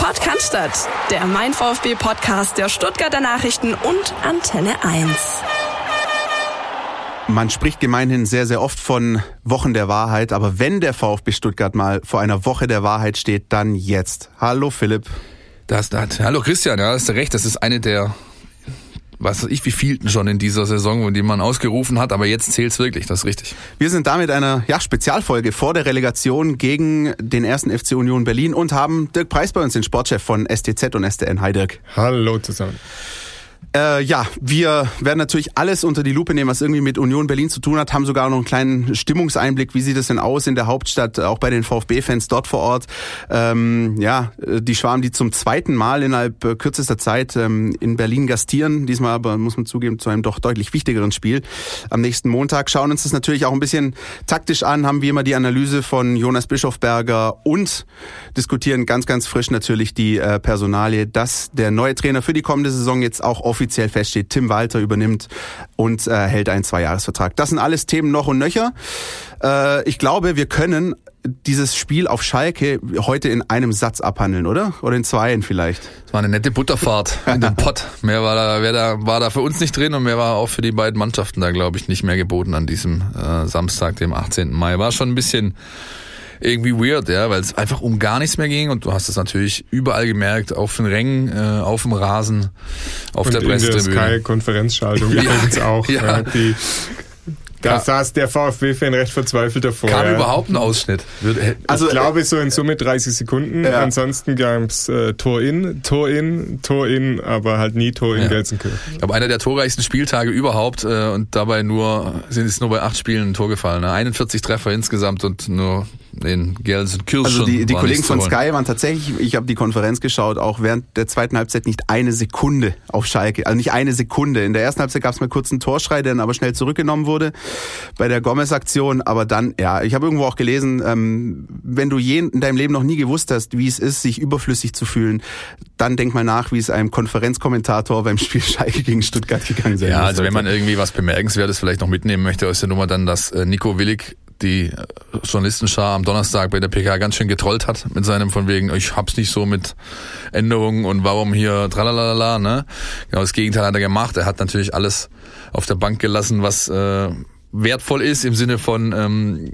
Bad Cannstatt, der Mein VfB-Podcast der Stuttgarter Nachrichten und Antenne 1. Man spricht gemeinhin sehr, sehr oft von Wochen der Wahrheit, aber wenn der VfB Stuttgart mal vor einer Woche der Wahrheit steht, dann jetzt. Hallo Philipp. Hallo Christian, ja, hast du recht, das ist eine der, was weiß ich, wie vielten schon in dieser Saison, die man ausgerufen hat, aber jetzt zählt's wirklich, das ist richtig. Wir sind damit einer Spezialfolge vor der Relegation gegen den 1. FC Union Berlin und haben Dirk Preiss bei uns, den Sportchef von STZ und STN. Hi Dirk. Hallo zusammen. Wir werden natürlich alles unter die Lupe nehmen, was irgendwie mit Union Berlin zu tun hat, haben sogar noch einen kleinen Stimmungseinblick, wie sieht es denn aus in der Hauptstadt, auch bei den VfB-Fans dort vor Ort. Die Schwarm, die zum zweiten Mal innerhalb kürzester Zeit in Berlin gastieren, diesmal aber, muss man zugeben, zu einem doch deutlich wichtigeren Spiel am nächsten Montag, schauen uns das natürlich auch ein bisschen taktisch an, haben wie immer die Analyse von Jonas Bischofberger und diskutieren ganz, ganz frisch natürlich die Personalie, dass der neue Trainer für die kommende Saison jetzt auch offiziell feststeht. Tim Walter übernimmt und hält einen 2-Jahres-Vertrag. Das sind alles Themen noch und nöcher. Ich glaube, wir können dieses Spiel auf Schalke heute in einem Satz abhandeln, oder? Oder in zweien vielleicht? Es war eine nette Butterfahrt in den Pott. Mehr war da für uns nicht drin und mehr war auch für die beiden Mannschaften da, glaube ich, nicht mehr geboten an diesem Samstag, dem 18. Mai. War schon ein bisschen irgendwie weird, ja, weil es einfach um gar nichts mehr ging und du hast es natürlich überall gemerkt, auf den Rängen, auf dem Rasen, auf und der Pressetribüne. In der Sky-Konferenzschaltung übrigens auch. Ja. Da saß der VfB-Fan recht verzweifelt davor. Kam überhaupt ein Ausschnitt? Also ich glaube so in Summe 30 Sekunden. Ja. Ansonsten gab es Tor in, aber halt nie Tor in Gelsenkirchen. Ich glaube, einer der torreichsten Spieltage überhaupt und dabei sind es nur bei 8 Spielen ein Tor gefallen. 41 Treffer insgesamt und nur in Gelsenkirchen. Also die Kollegen von Sky waren tatsächlich, ich habe die Konferenz geschaut, auch während der zweiten Halbzeit nicht eine Sekunde auf Schalke. Also nicht eine Sekunde. In der ersten Halbzeit gab es mal kurz einen Torschrei, der dann aber schnell zurückgenommen wurde bei der Gomez-Aktion. Aber dann, ich habe irgendwo auch gelesen, wenn du in deinem Leben noch nie gewusst hast, wie es ist, sich überflüssig zu fühlen, dann denk mal nach, wie es einem Konferenzkommentator beim Spiel Schalke gegen Stuttgart gegangen sein muss. Ja, also wenn man irgendwie was Bemerkenswertes vielleicht noch mitnehmen möchte aus der Nummer, dann, dass Nico Willig die Journalistenschar am Donnerstag bei der PK ganz schön getrollt hat mit seinem von wegen, ich hab's nicht so mit Änderungen und warum hier tralalala, ne? Genau, das Gegenteil hat er gemacht. Er hat natürlich alles auf der Bank gelassen, was wertvoll ist im Sinne von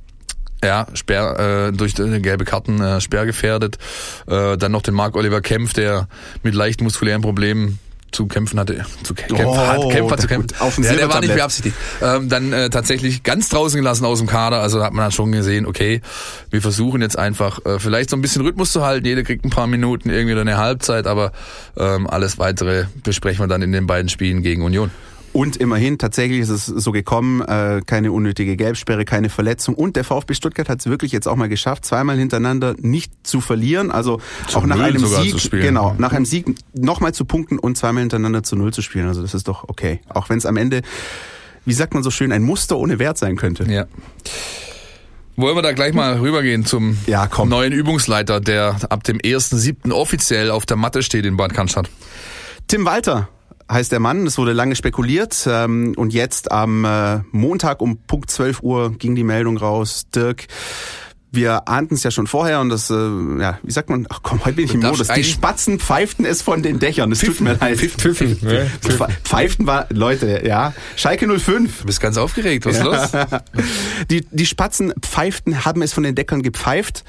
durch gelbe Karten sperrgefährdet. Dann noch den Marc-Oliver Kempf, der mit leicht muskulären Problemen zu kämpfen hatte. Kämpfer zu kämpfen. Ja, der war nicht beabsichtigt. Dann tatsächlich ganz draußen gelassen aus dem Kader. Also da hat man dann schon gesehen, okay, wir versuchen jetzt einfach vielleicht so ein bisschen Rhythmus zu halten. Jeder kriegt ein paar Minuten, irgendwie eine Halbzeit, aber alles Weitere besprechen wir dann in den beiden Spielen gegen Union. Und immerhin, tatsächlich ist es so gekommen, keine unnötige Gelbsperre, keine Verletzung. Und der VfB Stuttgart hat es wirklich jetzt auch mal geschafft, zweimal hintereinander nicht zu verlieren. Also auch nach einem Sieg, nach einem Sieg nochmal zu punkten und zweimal hintereinander zu 0 zu spielen. Also das ist doch okay. Auch wenn es am Ende, wie sagt man so schön, ein Muster ohne Wert sein könnte. Ja. Wollen wir da gleich mal rübergehen zum neuen Übungsleiter, der ab dem 1.7. offiziell auf der Matte steht in Bad Cannstatt? Tim Walter heißt der Mann, es wurde lange spekuliert und jetzt am Montag um Punkt 12 Uhr ging die Meldung raus. Dirk, wir ahnten es ja schon vorher und das, wie sagt man, heute bin ich im Modus. Die Spatzen pfeiften es von den Dächern. Es tut mir leid. Pfiffen. Pfeiften war, Leute, ja. Schalke 05. Du bist ganz aufgeregt, was ist los? Die Spatzen pfeiften, haben es von den Dächern gepfeift.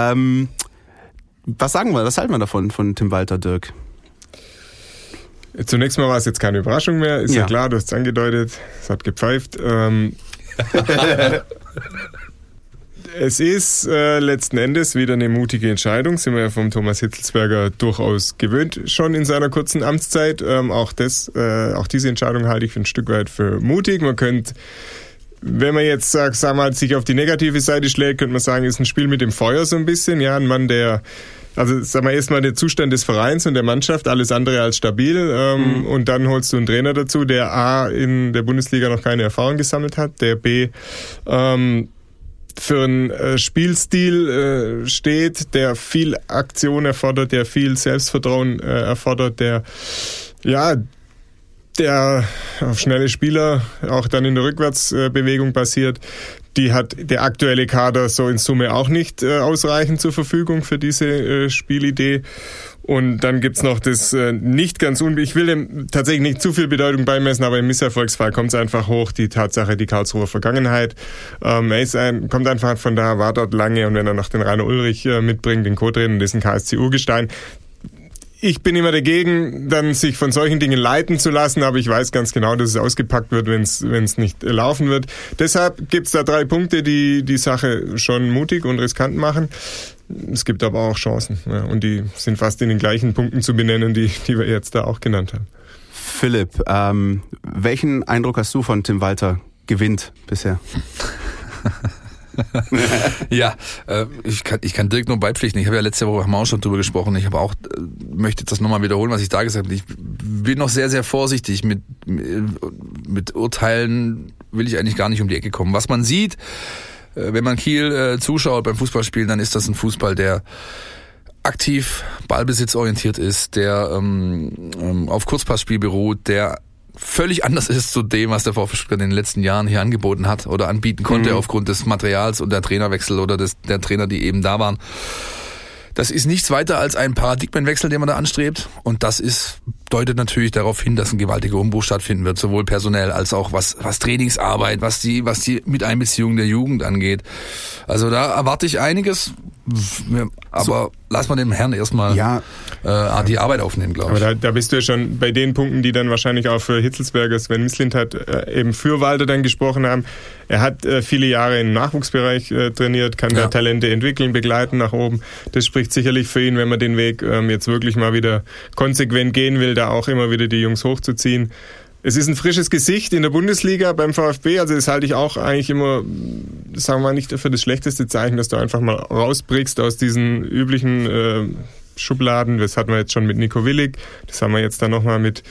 Was halten wir davon, von Tim Walter, Dirk? Zunächst mal war es jetzt keine Überraschung mehr. Ist ja klar, du hast es angedeutet. Es hat gepfeift. Es ist letzten Endes wieder eine mutige Entscheidung. Sind wir ja vom Thomas Hitzelsberger durchaus gewöhnt, schon in seiner kurzen Amtszeit. Auch diese Entscheidung halte ich für ein Stück weit für mutig. Man könnte, wenn man jetzt sich auf die negative Seite schlägt, könnte man sagen, ist ein Spiel mit dem Feuer so ein bisschen. Ja, ein Mann, erstmal der Zustand des Vereins und der Mannschaft, alles andere als stabil. Und dann holst du einen Trainer dazu, der A, in der Bundesliga noch keine Erfahrung gesammelt hat, der B, für einen Spielstil steht, der viel Aktion erfordert, der viel Selbstvertrauen erfordert, der auf schnelle Spieler auch dann in der Rückwärtsbewegung basiert, Die hat der aktuelle Kader so in Summe auch nicht ausreichend zur Verfügung für diese Spielidee. Und dann gibt's noch das nicht ganz ich will dem tatsächlich nicht zu viel Bedeutung beimessen, aber im Misserfolgsfall kommt es einfach hoch, die Tatsache, die Karlsruher Vergangenheit. Kommt einfach von da, war dort lange, und wenn er noch den Rainer Ulrich mitbringt, den Co-Trainer, das ist ein KSC-Urgestein. Ich bin immer dagegen, dann sich von solchen Dingen leiten zu lassen, aber ich weiß ganz genau, dass es ausgepackt wird, wenn es nicht laufen wird. Deshalb gibt's da 3 Punkte, die die Sache schon mutig und riskant machen. Es gibt aber auch Chancen, ja, und die sind fast in den gleichen Punkten zu benennen, die wir jetzt da auch genannt haben. Philipp, welchen Eindruck hast du von Tim Walter gewinnt bisher? Ja, ich kann Dirk nur beipflichten. Ich habe ja letzte Woche auch schon drüber gesprochen. Ich habe auch, möchte das nochmal wiederholen, was ich da gesagt habe. Ich bin noch sehr, sehr vorsichtig mit Urteilen, will ich eigentlich gar nicht um die Ecke kommen. Was man sieht, wenn man Kiel zuschaut beim Fußballspielen, dann ist das ein Fußball, der aktiv ballbesitzorientiert ist, der auf Kurzpassspiel beruht, der völlig anders ist zu dem, was der VfB Stuttgart in den letzten Jahren hier angeboten hat oder anbieten konnte aufgrund des Materials und der Trainerwechsel oder der Trainer, die eben da waren. Das ist nichts weiter als ein Paradigmenwechsel, den man da anstrebt, und das deutet natürlich darauf hin, dass ein gewaltiger Umbruch stattfinden wird, sowohl personell als auch was Trainingsarbeit, was die Miteinbeziehung der Jugend angeht. Also da erwarte ich einiges, aber lass mal dem Herrn erstmal die Arbeit aufnehmen, glaube ich. Aber da bist du ja schon bei den Punkten, die dann wahrscheinlich auch für Hitzelsberger, Sven Mislintat eben für Walter dann gesprochen haben. Er hat viele Jahre im Nachwuchsbereich trainiert, kann da Talente entwickeln, begleiten nach oben. Das spricht sicherlich für ihn, wenn man den Weg jetzt wirklich mal wieder konsequent gehen will, da auch immer wieder die Jungs hochzuziehen. Es ist ein frisches Gesicht in der Bundesliga beim VfB, also das halte ich auch eigentlich immer, sagen wir mal, nicht für das schlechteste Zeichen, dass du einfach mal rausbrichst aus diesen üblichen Schubladen. Das hatten wir jetzt schon mit Nico Willig, das haben wir jetzt dann nochmal mit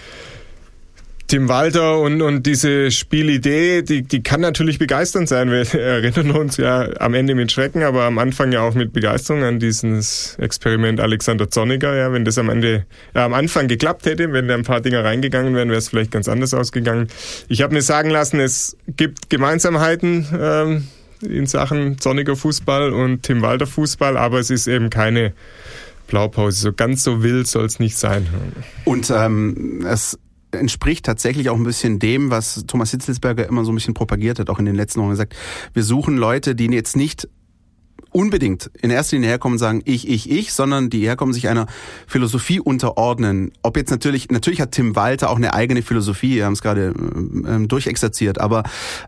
Tim Walter, und diese Spielidee, die kann natürlich begeisternd sein. Wir erinnern uns ja am Ende mit Schrecken, aber am Anfang ja auch mit Begeisterung an dieses Experiment Alexander Zorniger. Ja, wenn das am Anfang geklappt hätte, wenn da ein paar Dinger reingegangen wären, wäre es vielleicht ganz anders ausgegangen. Ich habe mir sagen lassen, es gibt Gemeinsamheiten in Sachen Zorniger Fußball und Tim Walter Fußball, aber es ist eben keine Blaupause. So ganz so wild soll es nicht sein. Und es entspricht tatsächlich auch ein bisschen dem, was Thomas Hitzelsberger immer so ein bisschen propagiert hat, auch in den letzten Wochen gesagt. Wir suchen Leute, die jetzt nicht unbedingt in erster Linie herkommen und sagen, ich, sondern die herkommen, sich einer Philosophie unterordnen. Ob jetzt natürlich hat Tim Walter auch eine eigene Philosophie, wir haben es gerade durchexerziert, aber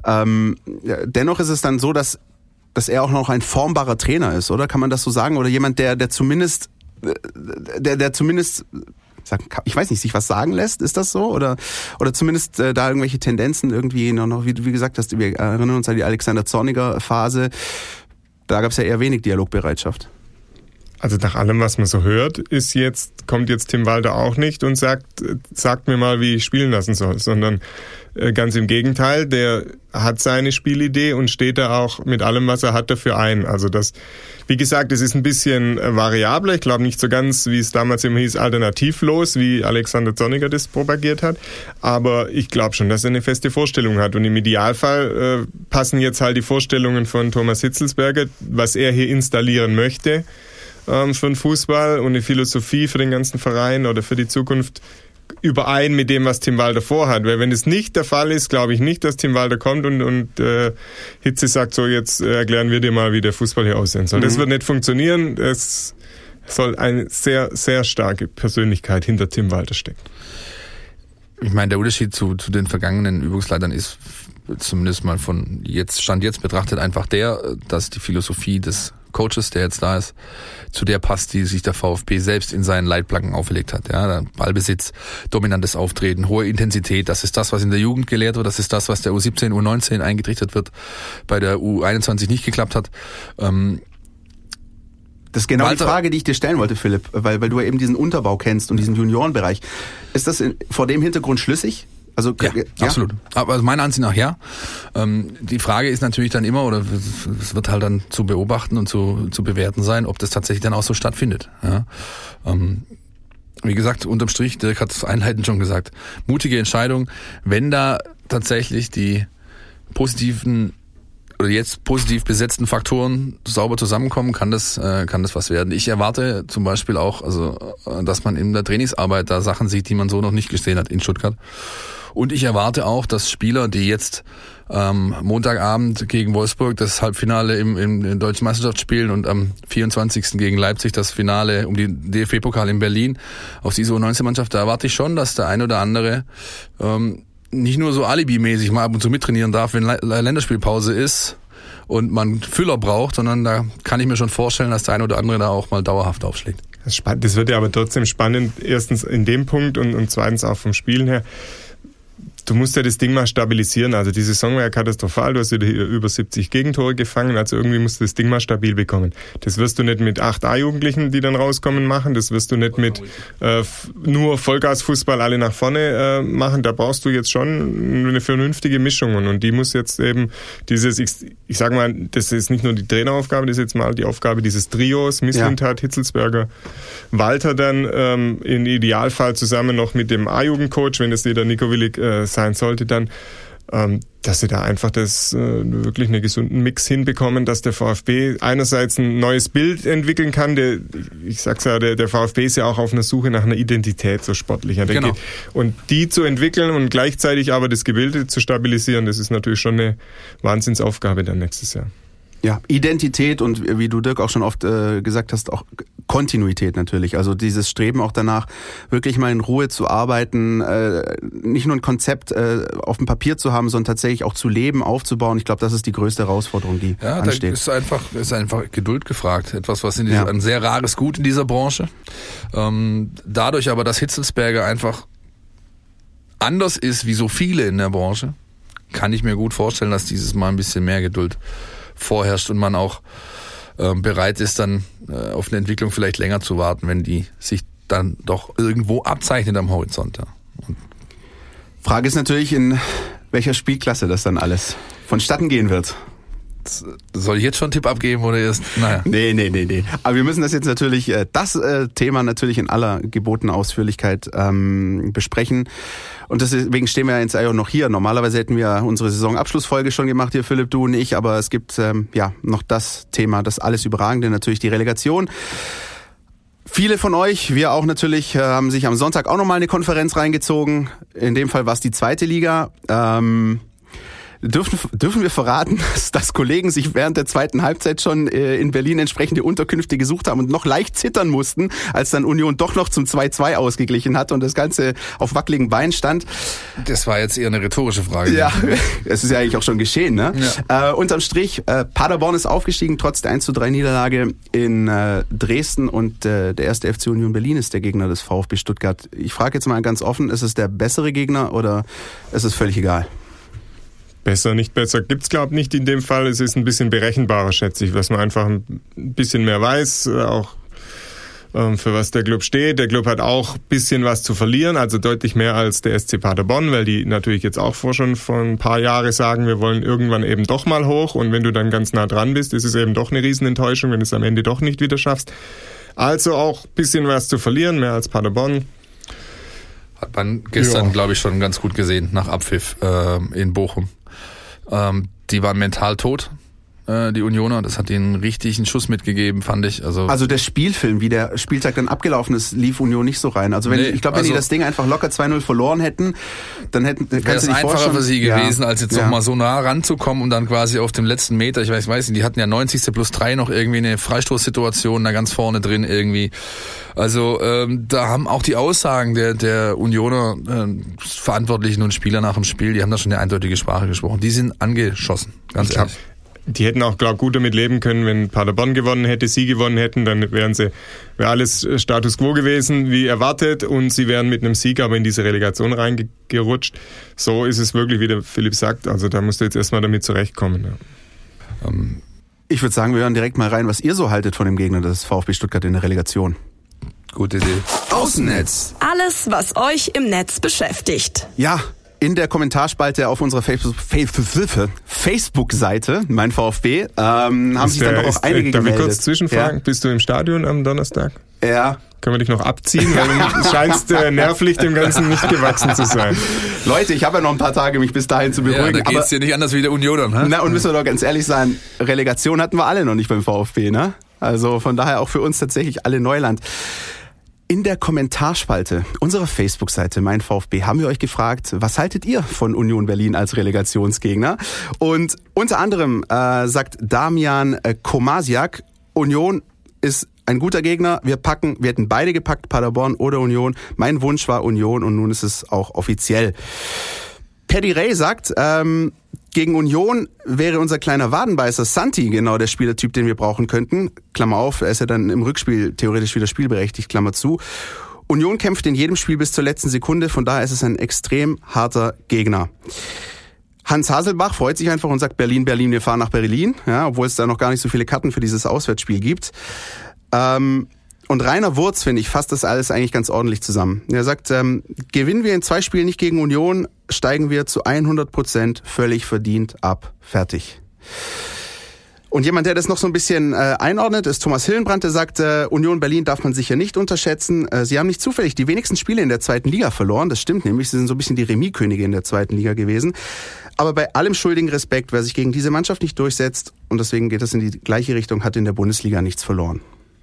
dennoch ist es dann so, dass er auch noch ein formbarer Trainer ist, oder? Kann man das so sagen? Oder jemand, der zumindest ich weiß nicht, sich was sagen lässt, ist das so? Oder zumindest da irgendwelche Tendenzen irgendwie noch, wie gesagt hast, wir erinnern uns an die Alexander Zorniger Phase, da gab es ja eher wenig Dialogbereitschaft. Also nach allem, was man so hört, kommt jetzt Tim Walter auch nicht und sagt mir mal, wie ich spielen lassen soll, sondern ganz im Gegenteil, der hat seine Spielidee und steht da auch mit allem, was er hat, dafür ein. Also das, wie gesagt, es ist ein bisschen variabler. Ich glaube nicht so ganz, wie es damals immer hieß, alternativlos, wie Alexander Zorniger das propagiert hat. Aber ich glaube schon, dass er eine feste Vorstellung hat. Und im Idealfall passen jetzt halt die Vorstellungen von Thomas Hitzelsberger, was er hier installieren möchte, für den Fußball und eine Philosophie für den ganzen Verein oder für die Zukunft überein mit dem, was Tim Walter vorhat. Weil wenn es nicht der Fall ist, glaube ich nicht, dass Tim Walter kommt und Hitze sagt, so jetzt erklären wir dir mal, wie der Fußball hier aussehen soll. Das wird nicht funktionieren. Es soll eine sehr, sehr starke Persönlichkeit hinter Tim Walter stecken. Ich meine, der Unterschied zu den vergangenen Übungsleitern ist zumindest mal von Stand jetzt betrachtet einfach der, dass die Philosophie des Coaches, der jetzt da ist, zu der passt, die sich der VfB selbst in seinen Leitplanken auferlegt hat. Ja, Ballbesitz, dominantes Auftreten, hohe Intensität, das ist das, was in der Jugend gelehrt wird, das ist das, was der U17, U19 eingetrichtert wird, bei der U21 nicht geklappt hat. Das ist genau die Frage, die ich dir stellen wollte, Philipp, weil du ja eben diesen Unterbau kennst und diesen Juniorenbereich. Ist das vor dem Hintergrund schlüssig? Also ja, absolut. Aber meiner Ansicht nach ja. Die Frage ist natürlich dann immer, oder es wird halt dann zu beobachten und zu bewerten sein, ob das tatsächlich dann auch so stattfindet. Ja. Wie gesagt, unterm Strich, Dirk hat es einleitend schon gesagt, mutige Entscheidung, wenn da tatsächlich die positiven oder jetzt positiv besetzten Faktoren sauber zusammenkommen, kann das was werden. Ich erwarte zum Beispiel auch, also dass man in der Trainingsarbeit da Sachen sieht, die man so noch nicht gesehen hat in Stuttgart. Und ich erwarte auch, dass Spieler, die jetzt Montagabend gegen Wolfsburg das Halbfinale im Deutschen Meisterschaft spielen und am 24. gegen Leipzig das Finale um die DFB-Pokal in Berlin auf diese U19-Mannschaft, da erwarte ich schon, dass der ein oder andere nicht nur so alibimäßig mal ab und zu mittrainieren darf, wenn Länderspielpause ist und man Füller braucht, sondern da kann ich mir schon vorstellen, dass der ein oder andere da auch mal dauerhaft aufschlägt. Das wird ja aber trotzdem spannend, erstens in dem Punkt und zweitens auch vom Spielen her. Du musst ja das Ding mal stabilisieren. Also die Saison war ja katastrophal. Du hast wieder über 70 Gegentore gefangen. Also irgendwie musst du das Ding mal stabil bekommen. Das wirst du nicht mit 8 A-Jugendlichen, die dann rauskommen, machen. Das wirst du nicht mit nur Vollgasfußball alle nach vorne machen. Da brauchst du jetzt schon eine vernünftige Mischung. Und die muss jetzt eben dieses, ich sag mal, das ist nicht nur die Traineraufgabe, das ist jetzt mal die Aufgabe dieses Trios, Mislintat, Hitzelsberger, Walter dann im Idealfall zusammen noch mit dem A-Jugendcoach, wenn das der Nico Willig sein sollte, dann, dass sie da einfach wirklich einen gesunden Mix hinbekommen, dass der VfB einerseits ein neues Bild entwickeln kann. Ich sag's ja, der VfB ist ja auch auf einer Suche nach einer Identität, so sportlicher. Genau. Und die zu entwickeln und gleichzeitig aber das Gebilde zu stabilisieren, das ist natürlich schon eine Wahnsinnsaufgabe dann nächstes Jahr. Ja, Identität und wie du, Dirk, auch schon oft gesagt hast, auch Kontinuität natürlich. Also dieses Streben auch danach, wirklich mal in Ruhe zu arbeiten, nicht nur ein Konzept auf dem Papier zu haben, sondern tatsächlich auch zu leben, aufzubauen. Ich glaube, das ist die größte Herausforderung, die ansteht. Ja, da ist einfach Geduld gefragt. Etwas, was ein sehr rares Gut in dieser Branche. Dadurch aber, dass Hitzelsberger einfach anders ist wie so viele in der Branche, kann ich mir gut vorstellen, dass dieses Mal ein bisschen mehr Geduld vorherrscht und man auch bereit ist, dann auf eine Entwicklung vielleicht länger zu warten, wenn die sich dann doch irgendwo abzeichnet am Horizont. Ja. Frage ist natürlich, in welcher Spielklasse das dann alles vonstatten gehen wird. Soll ich jetzt schon einen Tipp abgeben oder erst? Naja. Nee. Aber wir müssen das jetzt natürlich, das Thema natürlich in aller gebotenen Ausführlichkeit besprechen. Und deswegen stehen wir jetzt auch noch hier. Normalerweise hätten wir unsere Saisonabschlussfolge schon gemacht, hier Philipp, du und ich. Aber es gibt noch das Thema, das alles Überragende, natürlich die Relegation. Viele von euch, wir auch natürlich, haben sich am Sonntag auch nochmal eine Konferenz reingezogen. In dem Fall war es die 2. Liga. Dürfen wir verraten, dass Kollegen sich während der 2. Halbzeit schon in Berlin entsprechende Unterkünfte gesucht haben und noch leicht zittern mussten, als dann Union doch noch zum 2-2 ausgeglichen hat und das Ganze auf wackeligen Beinen stand? Das war jetzt eher eine rhetorische Frage. Ja, es ist ja eigentlich auch schon geschehen, ne? Ja. Unterm Strich, Paderborn ist aufgestiegen, trotz der 1:3 Niederlage in Dresden und der 1. FC Union Berlin ist der Gegner des VfB Stuttgart. Ich frage jetzt mal ganz offen, ist es der bessere Gegner oder ist es völlig egal? Besser, nicht besser gibt's glaube ich nicht in dem Fall. Es ist ein bisschen berechenbarer, schätze ich, dass man einfach ein bisschen mehr weiß, auch für was der Club steht. Der Club hat auch ein bisschen was zu verlieren, also deutlich mehr als der SC Paderborn, weil die natürlich jetzt auch schon vor ein paar Jahren sagen, wir wollen irgendwann eben doch mal hoch und wenn du dann ganz nah dran bist, ist es eben doch eine Riesenenttäuschung, wenn du es am Ende doch nicht wieder schaffst. Also auch ein bisschen was zu verlieren, mehr als Paderborn. Hat man gestern, glaube ich, schon ganz gut gesehen, nach Abpfiff in Bochum. Die waren mental tot, die Unioner. Das hat ihnen richtig einen Schuss mitgegeben, fand ich. Also der Spielfilm, wie der Spieltag dann abgelaufen ist, lief Union nicht so rein. Also wenn die das Ding einfach locker 2-0 verloren hätten, dann wäre es einfacher für sie gewesen, als jetzt noch mal so nah ranzukommen und dann quasi auf dem letzten Meter, ich weiß nicht, die hatten ja 90+3 noch irgendwie eine Freistoßsituation da ganz vorne drin irgendwie. Also da haben auch die Aussagen der Unioner Verantwortlichen und Spieler nach dem Spiel, die haben da schon eine eindeutige Sprache gesprochen. Die sind angeschossen, ganz ehrlich. Die hätten auch, glaube ich, gut damit leben können, wenn Paderborn gewonnen hätte, sie gewonnen hätten, dann wäre alles Status Quo gewesen, wie erwartet, und sie wären mit einem Sieg aber in diese Relegation reingerutscht. So ist es wirklich, wie der Philipp sagt, also da musst du jetzt erstmal damit zurechtkommen. Ja. Ich würde sagen, wir hören direkt mal rein, was ihr so haltet von dem Gegner des VfB Stuttgart in der Relegation. Gute Idee. Außennetz. Alles, was euch im Netz beschäftigt. Ja. In der Kommentarspalte auf unserer Facebook-Seite, mein VfB, haben sich dann doch auch einige gemeldet. Darf ich kurz zwischenfragen? Ja. Bist du im Stadion am Donnerstag? Ja. Können wir dich noch abziehen, weil du scheinst nervlich dem Ganzen nicht gewachsen zu sein. Leute, ich habe ja noch ein paar Tage, mich bis dahin zu beruhigen. Ja, da geht's dir nicht anders wie der Unionern, ne? Na, und müssen wir doch ganz ehrlich sein, Relegation hatten wir alle noch nicht beim VfB, ne? Also von daher auch für uns tatsächlich alle Neuland. In der Kommentarspalte unserer Facebook-Seite Mein VfB haben wir euch gefragt, was haltet ihr von Union Berlin als Relegationsgegner? Und unter anderem sagt Damian Komasiak, Union ist ein guter Gegner, wir hätten beide gepackt, Paderborn oder Union. Mein Wunsch war Union und nun ist es auch offiziell. Paddy Ray sagt, gegen Union wäre unser kleiner Wadenbeißer Santi genau der Spielertyp, den wir brauchen könnten. Klammer auf, er ist ja dann im Rückspiel theoretisch wieder spielberechtigt, Klammer zu. Union kämpft in jedem Spiel bis zur letzten Sekunde, von daher ist es ein extrem harter Gegner. Hans Haselbach freut sich einfach und sagt, Berlin, wir fahren nach Berlin, ja, obwohl es da noch gar nicht so viele Karten für dieses Auswärtsspiel gibt. Und Rainer Wurz, finde ich, fasst das alles eigentlich ganz ordentlich zusammen. Er sagt, gewinnen wir in 2 Spielen nicht gegen Union, steigen wir zu 100% völlig verdient ab. Fertig. Und jemand, der das noch so ein bisschen einordnet, ist Thomas Hillenbrand, der sagt, Union Berlin darf man sicher nicht unterschätzen. Sie haben nicht zufällig die wenigsten Spiele in der 2. Liga verloren. Das stimmt nämlich, sie sind so ein bisschen die Remis-Könige in der 2. Liga gewesen. Aber bei allem schuldigen Respekt, wer sich gegen diese Mannschaft nicht durchsetzt, und deswegen geht das in die gleiche Richtung, hat in der Bundesliga nichts verloren.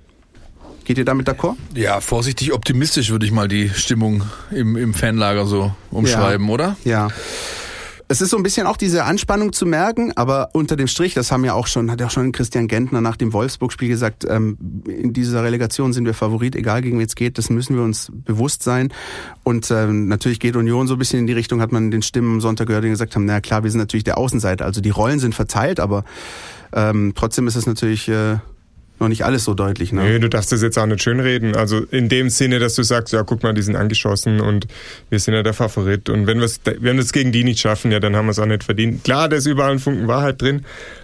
Geht ihr damit d'accord? Ja, vorsichtig optimistisch würde ich mal die Stimmung im Fanlager so umschreiben, ja, oder? Ja. Es ist so ein bisschen auch diese Anspannung zu merken, aber unter dem Strich, das hat ja auch schon Christian Gentner nach dem Wolfsburg-Spiel gesagt, in dieser Relegation sind wir Favorit, egal gegen wen es geht, das müssen wir uns bewusst sein. Und natürlich geht Union so ein bisschen in die Richtung, hat man den Stimmen am Sonntag gehört, die gesagt haben, na klar, wir sind natürlich der Außenseiter, also die Rollen sind verteilt, aber trotzdem ist es natürlich noch nicht alles so deutlich, ne? Nee, du darfst das jetzt auch nicht schönreden. Also in dem Sinne, dass du sagst, ja, guck mal, die sind angeschossen und wir sind ja der Favorit. Und wenn wir es gegen die nicht schaffen, ja, dann haben wir es auch nicht verdient. Klar, da ist überall ein Funken Wahrheit drin,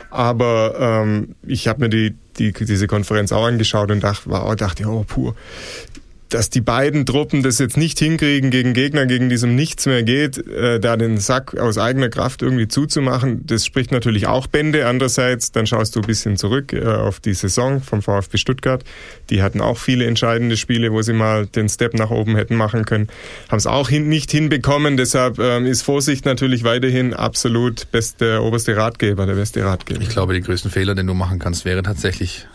aber ich habe mir diese Konferenz auch angeschaut und dachte, oh, puh. Dass die beiden Truppen das jetzt nicht hinkriegen gegen Gegner, gegen die es um nichts mehr geht, da den Sack aus eigener Kraft irgendwie zuzumachen, das spricht natürlich auch Bände. Andererseits, dann schaust du ein bisschen zurück auf die Saison vom VfB Stuttgart. Die hatten auch viele entscheidende Spiele, wo sie mal den Step nach oben hätten machen können. Haben es auch nicht hinbekommen. Deshalb ist Vorsicht natürlich weiterhin absolut der oberste Ratgeber, der beste Ratgeber. Ich glaube, die größten Fehler, den du machen kannst, wäre tatsächlich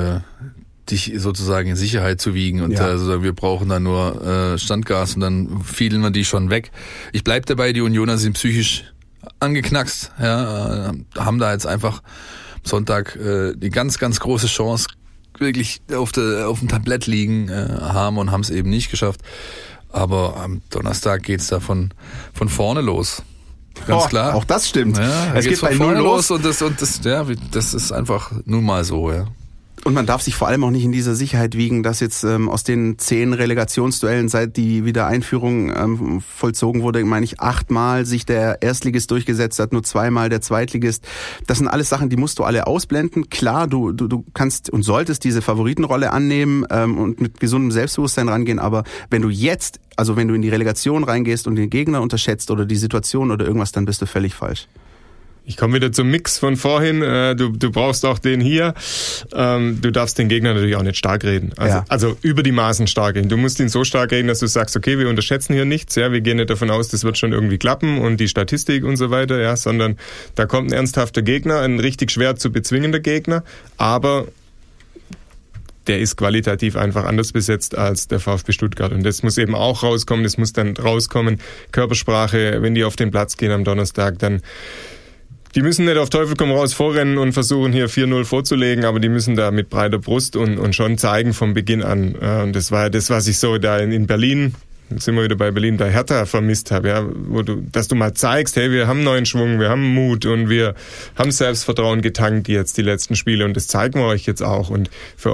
dich sozusagen in Sicherheit zu wiegen und also wir brauchen da nur Standgas und dann fielen wir die schon weg. Ich bleib dabei, die Unioner sind psychisch angeknackst, ja, haben da jetzt einfach Sonntag die ganz, ganz große Chance wirklich auf dem Tablett liegen haben und haben es eben nicht geschafft. Aber am Donnerstag geht's da von vorne los. Ganz klar. Auch das stimmt. Ja, es geht bei Null los und das ist einfach nun mal so, ja. Und man darf sich vor allem auch nicht in dieser Sicherheit wiegen, dass jetzt aus den 10 Relegationsduellen, seit die Wiedereinführung vollzogen wurde, meine ich, 8-mal sich der Erstligist durchgesetzt hat, nur 2-mal der Zweitligist. Das sind alles Sachen, die musst du alle ausblenden. Klar, du kannst und solltest diese Favoritenrolle annehmen und mit gesundem Selbstbewusstsein rangehen, aber wenn du in die Relegation reingehst und den Gegner unterschätzt oder die Situation oder irgendwas, dann bist du völlig falsch. Ich komme wieder zum Mix von vorhin. Du brauchst auch den hier. Du darfst den Gegner natürlich auch nicht stark reden. Also über die Maßen stark reden. Du musst ihn so stark reden, dass du sagst, okay, wir unterschätzen hier nichts. Ja, wir gehen nicht davon aus, das wird schon irgendwie klappen und die Statistik und so weiter. Ja, sondern da kommt ein ernsthafter Gegner, ein richtig schwer zu bezwingender Gegner. Aber der ist qualitativ einfach anders besetzt als der VfB Stuttgart. Und das muss eben auch rauskommen. Das muss dann rauskommen. Körpersprache, wenn die auf den Platz gehen am Donnerstag, dann die müssen nicht auf Teufel komm raus vorrennen und versuchen hier 4-0 vorzulegen, aber die müssen da mit breiter Brust und schon zeigen vom Beginn an. Und das war ja das, was ich so da in Berlin, jetzt sind wir wieder bei Berlin, bei Hertha vermisst habe, ja, dass du mal zeigst, hey, wir haben neuen Schwung, wir haben Mut und wir haben Selbstvertrauen getankt jetzt die letzten Spiele und das zeigen wir euch jetzt auch und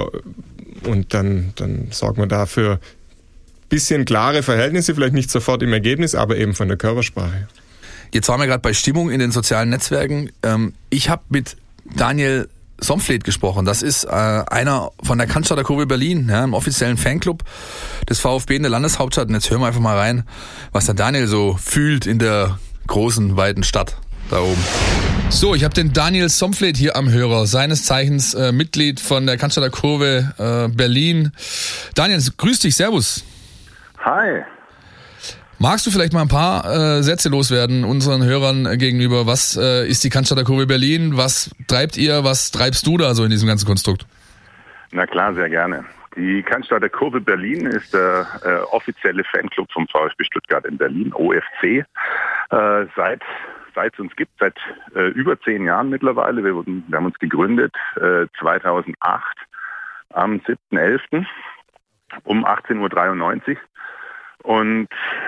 dann sorgen wir dafür bisschen klare Verhältnisse, vielleicht nicht sofort im Ergebnis, aber eben von der Körpersprache. Jetzt waren wir gerade bei Stimmung in den sozialen Netzwerken. Ich habe mit Daniel Somfleet gesprochen. Das ist einer von der Cannstatter Kurve Berlin, ja, im offiziellen Fanclub des VfB in der Landeshauptstadt. Und jetzt hören wir einfach mal rein, was der Daniel so fühlt in der großen, weiten Stadt da oben. So, ich habe den Daniel Somfleet hier am Hörer, seines Zeichens Mitglied von der Cannstatter Kurve Berlin. Daniel, grüß dich, servus. Hi. Magst du vielleicht mal ein paar Sätze loswerden unseren Hörern gegenüber? Was ist die Cannstatter Kurve Berlin? Was treibt ihr? Was treibst du da so in diesem ganzen Konstrukt? Na klar, sehr gerne. Die Cannstatter Kurve Berlin ist der offizielle Fanclub vom VfB Stuttgart in Berlin, OFC. Seit es uns gibt, seit über 10 Jahren mittlerweile. Wir haben uns gegründet 2008 am 7.11. um 18.93 Uhr und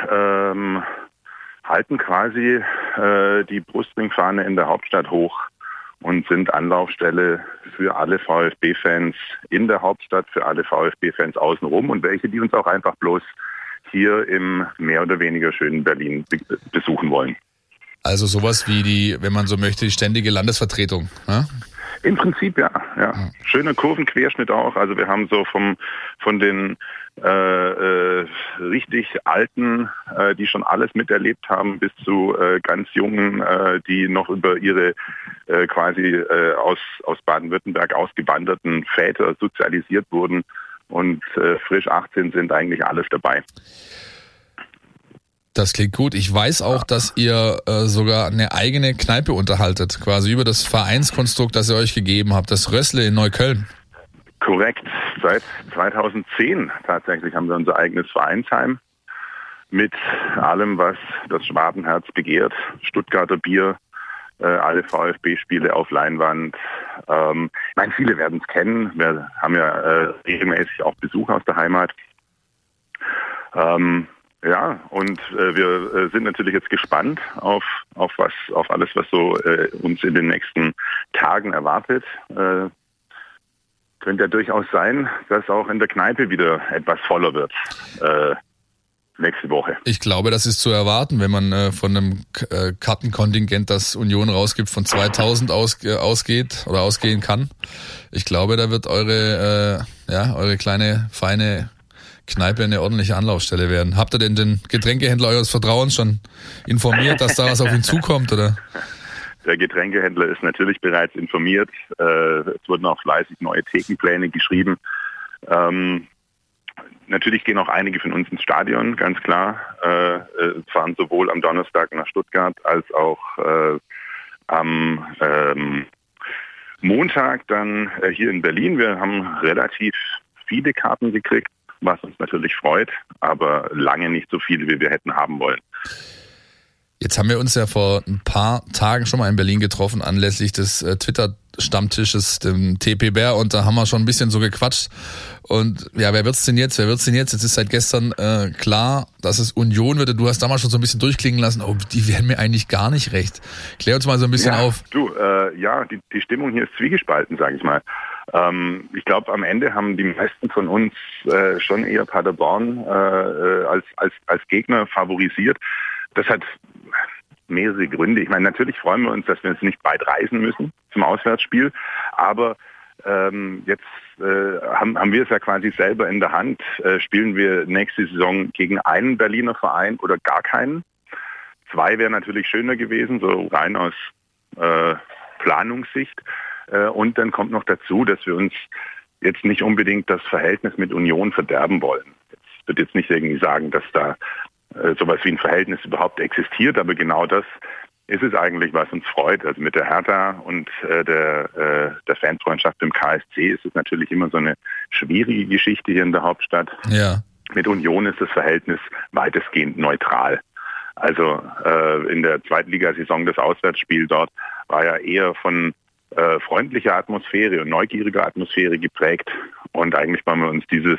halten quasi die Brustringfahne in der Hauptstadt hoch und sind Anlaufstelle für alle VfB-Fans in der Hauptstadt, für alle VfB-Fans außenrum und welche, die uns auch einfach bloß hier im mehr oder weniger schönen Berlin besuchen wollen. Also sowas wie die, wenn man so möchte, die ständige Landesvertretung, ne? Im Prinzip ja. Schöner Kurvenquerschnitt auch. Also wir haben so von den richtig Alten, die schon alles miterlebt haben, bis zu ganz Jungen, die noch über ihre quasi aus Baden-Württemberg ausgewanderten Väter sozialisiert wurden und frisch 18 sind, eigentlich alles dabei. Das klingt gut. Ich weiß auch, dass ihr sogar eine eigene Kneipe unterhaltet, quasi über das Vereinskonstrukt, das ihr euch gegeben habt, das Rössle in Neukölln. Korrekt. Seit 2010 tatsächlich haben wir unser eigenes Vereinsheim mit allem, was das Schwabenherz begehrt. Stuttgarter Bier, alle VfB-Spiele auf Leinwand. Ich meine, viele werden es kennen. Wir haben ja regelmäßig auch Besuch aus der Heimat. Ja, und wir sind natürlich jetzt gespannt auf alles, was so uns in den nächsten Tagen erwartet. Könnte ja durchaus sein, dass auch in der Kneipe wieder etwas voller wird nächste Woche. Ich glaube, das ist zu erwarten, wenn man von einem Kartenkontingent, das Union rausgibt, von 2000 ausgeht oder ausgehen kann. Ich glaube, da wird eure kleine, feine Kneipe eine ordentliche Anlaufstelle werden. Habt ihr denn den Getränkehändler eures Vertrauens schon informiert, dass da was auf ihn zukommt, oder? Der Getränkehändler ist natürlich bereits informiert. Es wurden auch fleißig neue Thekenpläne geschrieben. Natürlich gehen auch einige von uns ins Stadion, ganz klar. Fahren sowohl am Donnerstag nach Stuttgart als auch am Montag dann hier in Berlin. Wir haben relativ viele Karten gekriegt, was uns natürlich freut, aber lange nicht so viele, wie wir hätten haben wollen. Jetzt haben wir uns ja vor ein paar Tagen schon mal in Berlin getroffen, anlässlich des Twitter-Stammtisches, dem TP Bär, und da haben wir schon ein bisschen so gequatscht. Und ja, wer wird's denn jetzt? Jetzt ist seit gestern klar, dass es Union wird. Du hast damals schon so ein bisschen durchklingen lassen, die wären mir eigentlich gar nicht recht. Klär uns mal so ein bisschen auf. Die Stimmung hier ist zwiegespalten, sage ich mal. Ich glaube, am Ende haben die meisten von uns schon eher Paderborn als Gegner favorisiert. Das hat mehrere Gründe. Ich meine, natürlich freuen wir uns, dass wir jetzt nicht weit reisen müssen zum Auswärtsspiel, aber jetzt haben wir es ja quasi selber in der Hand. Spielen wir nächste Saison gegen einen Berliner Verein oder gar keinen? 2 wäre natürlich schöner gewesen, so rein aus Planungssicht. Und dann kommt noch dazu, dass wir uns jetzt nicht unbedingt das Verhältnis mit Union verderben wollen. Ich würde jetzt nicht irgendwie sagen, dass da sowas wie ein Verhältnis überhaupt existiert, aber genau das ist es eigentlich, was uns freut. Also mit der Hertha und der Fanfreundschaft im KSC ist es natürlich immer so eine schwierige Geschichte hier in der Hauptstadt. Ja. Mit Union ist das Verhältnis weitestgehend neutral. Also in der Zweitligasaison das Auswärtsspiel dort war ja eher von freundlicher Atmosphäre und neugieriger Atmosphäre geprägt, und eigentlich wollen wir uns diese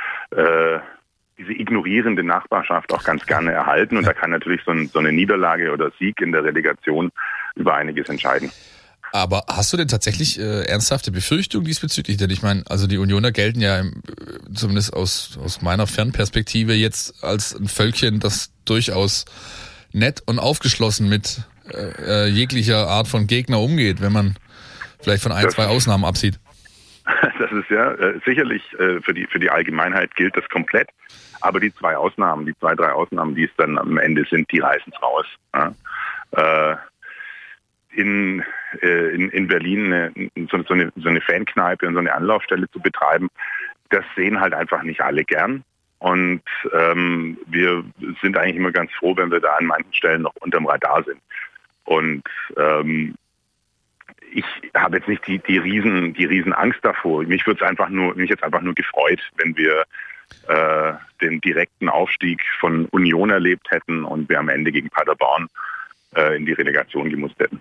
ignorierende Nachbarschaft auch ganz gerne erhalten, und da kann natürlich so eine Niederlage oder Sieg in der Relegation über einiges entscheiden. Aber hast du denn tatsächlich ernsthafte Befürchtungen diesbezüglich? Denn ich meine, also die Unioner gelten ja zumindest aus meiner Fernperspektive jetzt als ein Völkchen, das durchaus nett und aufgeschlossen mit jeglicher Art von Gegner umgeht, wenn man vielleicht von 2 Ausnahmen absieht. Das ist ja sicherlich für die Allgemeinheit gilt das komplett, aber die 2, 3 Ausnahmen, die es dann am Ende sind, die reißen es raus. Ja? in Berlin so eine Fankneipe und so eine Anlaufstelle zu betreiben, das sehen halt einfach nicht alle gern. Und wir sind eigentlich immer ganz froh, wenn wir da an manchen Stellen noch unterm Radar sind. Und ich habe jetzt nicht die riesen Angst davor. Mich jetzt einfach nur gefreut, wenn wir den direkten Aufstieg von Union erlebt hätten und wir am Ende gegen Paderborn in die Relegation gemusst hätten.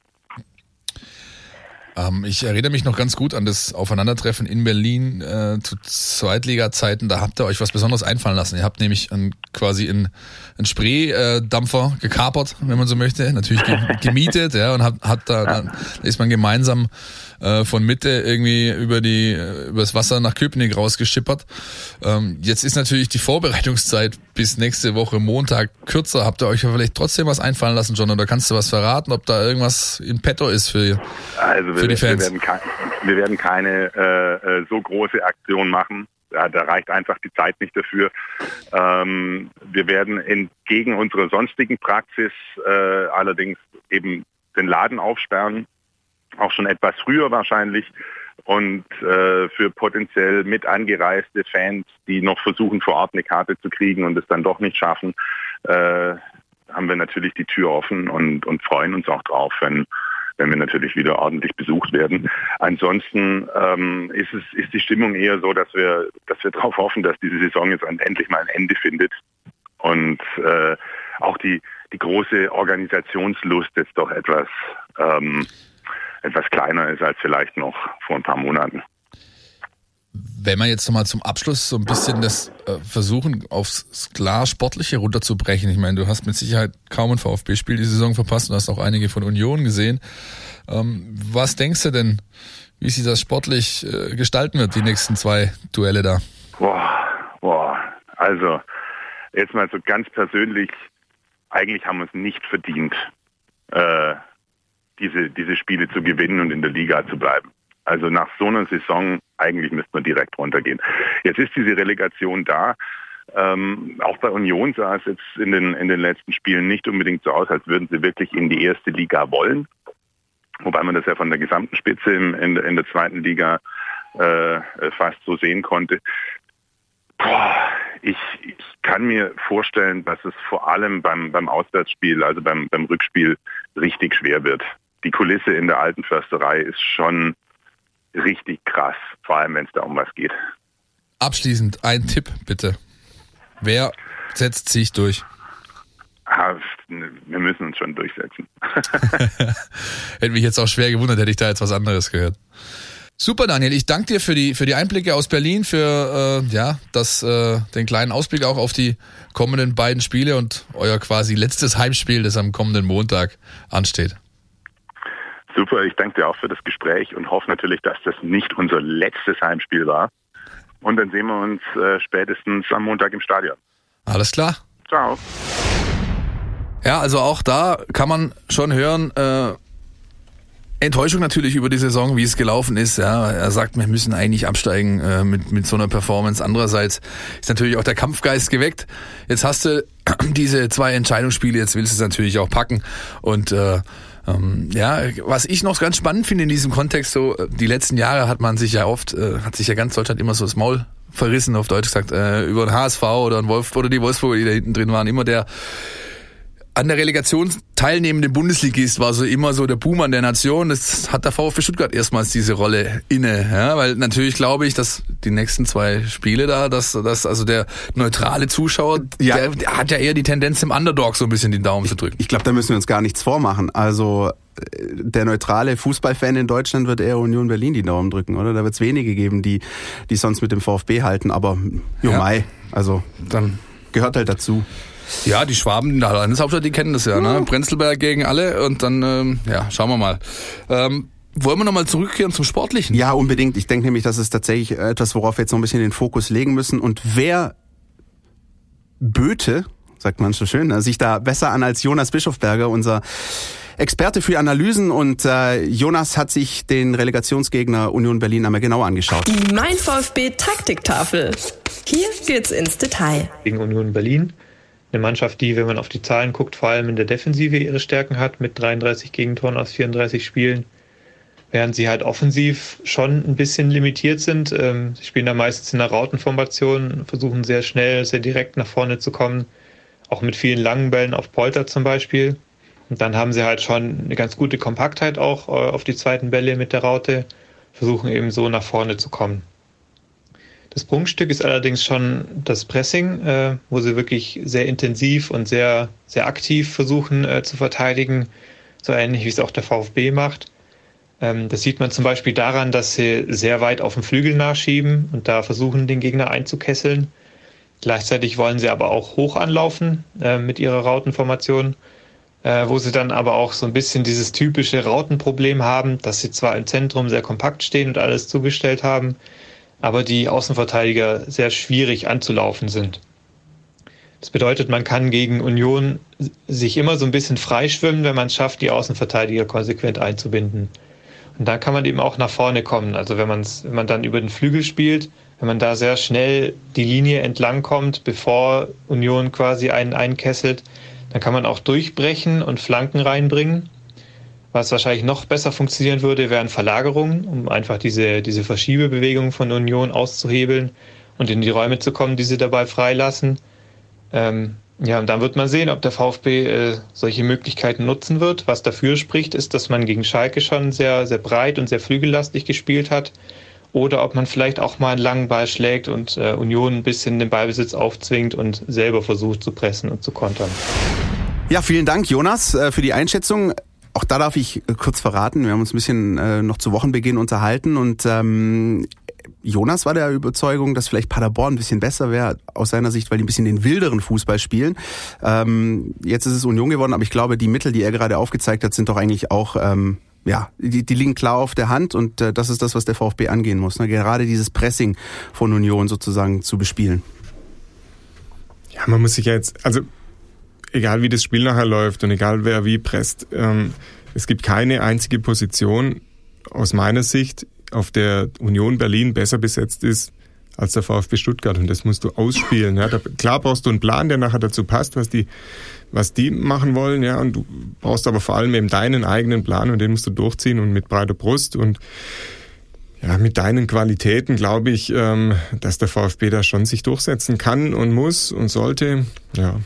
Ich erinnere mich noch ganz gut an das Aufeinandertreffen in Berlin zu Zweitliga-Zeiten. Da habt ihr euch was Besonderes einfallen lassen. Ihr habt nämlich quasi einen Spreedampfer gekapert, wenn man so möchte, natürlich gemietet, ja, und dann ist man gemeinsam von Mitte irgendwie übers Wasser nach Köpenick rausgeschippert. Jetzt ist natürlich die Vorbereitungszeit bis nächste Woche Montag kürzer. Habt ihr euch vielleicht trotzdem was einfallen lassen, John, oder kannst du was verraten, ob da irgendwas in petto ist für die Fans? Wir werden keine so große Aktion machen. Da reicht einfach die Zeit nicht dafür. Wir werden entgegen unserer sonstigen Praxis allerdings eben den Laden aufsperren, auch schon etwas früher wahrscheinlich. Und für potenziell mit angereiste Fans, die noch versuchen, vor Ort eine Karte zu kriegen und es dann doch nicht schaffen, haben wir natürlich die Tür offen und freuen uns auch drauf, wenn wir natürlich wieder ordentlich besucht werden. Ansonsten ist die Stimmung eher so, dass wir darauf hoffen, dass diese Saison jetzt endlich mal ein Ende findet und auch die große Organisationslust jetzt doch etwas kleiner ist als vielleicht noch vor ein paar Monaten. Wenn wir jetzt nochmal zum Abschluss so ein bisschen das versuchen, aufs klar Sportliche runterzubrechen. Ich meine, du hast mit Sicherheit kaum ein VfB-Spiel die Saison verpasst und hast auch einige von Union gesehen. Was denkst du denn, wie sich das sportlich gestalten wird, die nächsten 2 Duelle da? Boah. Also, jetzt mal so ganz persönlich, eigentlich haben wir es nicht verdient, diese Spiele zu gewinnen und in der Liga zu bleiben. Also nach so einer Saison, eigentlich müsste man direkt runtergehen. Jetzt ist diese Relegation da. Auch bei Union sah es jetzt in den letzten Spielen nicht unbedingt so aus, als würden sie wirklich in die erste Liga wollen. Wobei man das ja von der gesamten Spitze in der zweiten Liga fast so sehen konnte. Ich kann mir vorstellen, dass es vor allem beim Auswärtsspiel, also beim Rückspiel, richtig schwer wird. Die Kulisse in der Alten Försterei ist schon richtig krass, vor allem wenn es da um was geht. Abschließend ein Tipp bitte. Wer setzt sich durch? Wir müssen uns schon durchsetzen. Hätte mich jetzt auch schwer gewundert, hätte ich da jetzt was anderes gehört. Super, Daniel, ich danke dir für die Einblicke aus Berlin, für den kleinen Ausblick auch auf die kommenden beiden Spiele und euer quasi letztes Heimspiel, das am kommenden Montag ansteht. Super, ich danke dir auch für das Gespräch und hoffe natürlich, dass das nicht unser letztes Heimspiel war. Und dann sehen wir uns spätestens am Montag im Stadion. Alles klar. Ciao. Ja, also auch da kann man schon hören, Enttäuschung natürlich über die Saison, wie es gelaufen ist. Ja, er sagt, wir müssen eigentlich absteigen mit so einer Performance. Andererseits ist natürlich auch der Kampfgeist geweckt. Jetzt hast du diese 2 Entscheidungsspiele, jetzt willst du es natürlich auch packen. Und was ich noch ganz spannend finde in diesem Kontext, so die letzten Jahre hat sich ja ganz Deutschland immer so das Maul verrissen, auf Deutsch gesagt, über den HSV oder die Wolfsburger, die da hinten drin waren. Immer der an der Relegation teilnehmende Bundesligist war so immer so der Buhmann der Nation. Das hat der VfB Stuttgart erstmals diese Rolle inne, ja, weil natürlich glaube ich, dass die nächsten 2 Spiele da, dass also der neutrale Zuschauer, der hat ja eher die Tendenz, im Underdog so ein bisschen den Daumen zu drücken. Ich glaube, da müssen wir uns gar nichts vormachen. Also der neutrale Fußballfan in Deutschland wird eher Union Berlin die Daumen drücken, oder? Da wird es wenige geben, die sonst mit dem VfB halten. Aber also dann gehört halt dazu. Ja, die Schwaben in der Landeshauptstadt, die kennen das ja, ne? Prenzlberg gegen alle und dann, schauen wir mal. Wollen wir nochmal zurückkehren zum Sportlichen? Ja, unbedingt. Ich denke nämlich, das ist tatsächlich etwas, worauf wir jetzt noch ein bisschen den Fokus legen müssen. Und wer Böte, sagt man so schön, sich da besser an als Jonas Bischofberger, unser Experte für Analysen, und Jonas hat sich den Relegationsgegner Union Berlin einmal genau angeschaut. Die Mein VfB Taktiktafel. Hier geht's ins Detail. Gegen Union Berlin Eine Mannschaft, die, wenn man auf die Zahlen guckt, vor allem in der Defensive ihre Stärken hat, mit 33 Gegentoren aus 34 Spielen. Während sie halt offensiv schon ein bisschen limitiert sind. Sie spielen da meistens in einer Rautenformation, versuchen sehr schnell, sehr direkt nach vorne zu kommen. Auch mit vielen langen Bällen auf Polter zum Beispiel. Und dann haben sie halt schon eine ganz gute Kompaktheit auch auf die zweiten Bälle mit der Raute. Versuchen eben so nach vorne zu kommen. Das Prunkstück ist allerdings schon das Pressing, wo sie wirklich sehr intensiv und sehr, sehr aktiv versuchen zu verteidigen. So ähnlich wie es auch der VfB macht. Das sieht man zum Beispiel daran, dass sie sehr weit auf den Flügel nachschieben und da versuchen, den Gegner einzukesseln. Gleichzeitig wollen sie aber auch hoch anlaufen mit ihrer Rautenformation, wo sie dann aber auch so ein bisschen dieses typische Rautenproblem haben, dass sie zwar im Zentrum sehr kompakt stehen und alles zugestellt haben, aber die Außenverteidiger sehr schwierig anzulaufen sind. Das bedeutet, man kann gegen Union sich immer so ein bisschen freischwimmen, wenn man es schafft, die Außenverteidiger konsequent einzubinden. Und dann kann man eben auch nach vorne kommen. Also wenn man dann über den Flügel spielt, wenn man da sehr schnell die Linie entlang kommt, bevor Union quasi einen einkesselt, dann kann man auch durchbrechen und Flanken reinbringen. Was wahrscheinlich noch besser funktionieren würde, wären Verlagerungen, um einfach diese Verschiebebewegung von Union auszuhebeln und in die Räume zu kommen, die sie dabei freilassen. Und dann wird man sehen, ob der VfB solche Möglichkeiten nutzen wird. Was dafür spricht, ist, dass man gegen Schalke schon sehr, sehr breit und sehr flügellastig gespielt hat. Oder ob man vielleicht auch mal einen langen Ball schlägt und Union ein bisschen den Ballbesitz aufzwingt und selber versucht zu pressen und zu kontern. Ja, vielen Dank, Jonas, für die Einschätzung. Auch da darf ich kurz verraten, wir haben uns ein bisschen noch zu Wochenbeginn unterhalten und Jonas war der Überzeugung, dass vielleicht Paderborn ein bisschen besser wäre aus seiner Sicht, weil die ein bisschen den wilderen Fußball spielen. Jetzt ist es Union geworden, aber ich glaube, die Mittel, die er gerade aufgezeigt hat, sind doch eigentlich auch, die liegen klar auf der Hand und das ist das, was der VfB angehen muss. Ne? Gerade dieses Pressing von Union sozusagen zu bespielen. Ja, man muss sich ja jetzt, also egal wie das Spiel nachher läuft und egal wer wie presst, es gibt keine einzige Position aus meiner Sicht, auf der Union Berlin besser besetzt ist als der VfB Stuttgart und das musst du ausspielen. Ja. Klar brauchst du einen Plan, der nachher dazu passt, was die machen wollen, ja, und du brauchst aber vor allem eben deinen eigenen Plan und den musst du durchziehen und mit breiter Brust und ja, mit deinen Qualitäten glaube ich, dass der VfB da schon sich durchsetzen kann und muss und sollte, ja.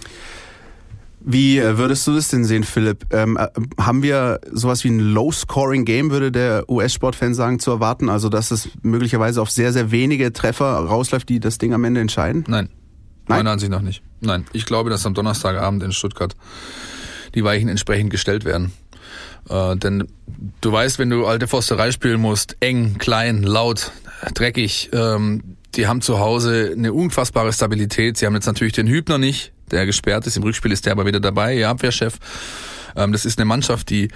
Wie würdest du das denn sehen, Philipp? Haben wir sowas wie ein Low-Scoring-Game, würde der US-Sportfan sagen, zu erwarten? Also, dass es möglicherweise auf sehr, sehr wenige Treffer rausläuft, die das Ding am Ende entscheiden? Nein? Meiner Ansicht nach nicht. Nein, ich glaube, dass am Donnerstagabend in Stuttgart die Weichen entsprechend gestellt werden. Denn du weißt, wenn du alte Forsterei spielen musst, eng, klein, laut, dreckig, die haben zu Hause eine unfassbare Stabilität. Sie haben jetzt natürlich den Hübner nicht, der gesperrt ist. Im Rückspiel ist der aber wieder dabei, ihr Abwehrchef. Das ist eine Mannschaft, die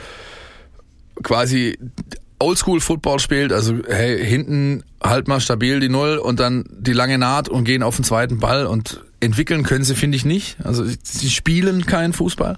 quasi Oldschool-Football spielt. Also hey, hinten halt mal stabil die Null und dann die lange Naht und gehen auf den zweiten Ball. Und entwickeln können sie, finde ich, nicht. Also sie spielen keinen Fußball.